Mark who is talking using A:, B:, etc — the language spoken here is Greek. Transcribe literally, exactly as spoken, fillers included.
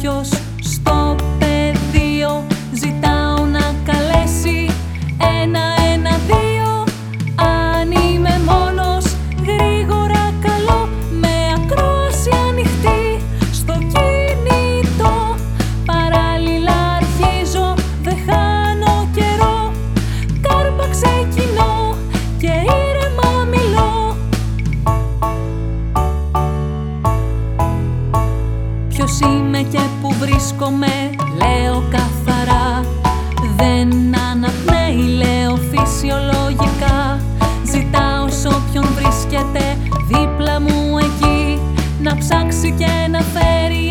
A: κάποιος στο πεδίο, ζητάω να καλέσει ένα, ένα, δύο. Αν είμαι μόνος, γρήγορα καλώ, με ακρόαση ανοιχτή στο κινητό. Παράλληλα αρχίζω, δεν χάνω καιρό, κάρπα ξεκινώ και ήρεμα μιλώ. Ποιος είμαι και που βρίσκομαι, λέω καθαρά. Δεν αναπνέει, λέω φυσιολογικά. Ζητάω σ' όποιον βρίσκεται δίπλα μου εκεί, να ψάξει και να φέρει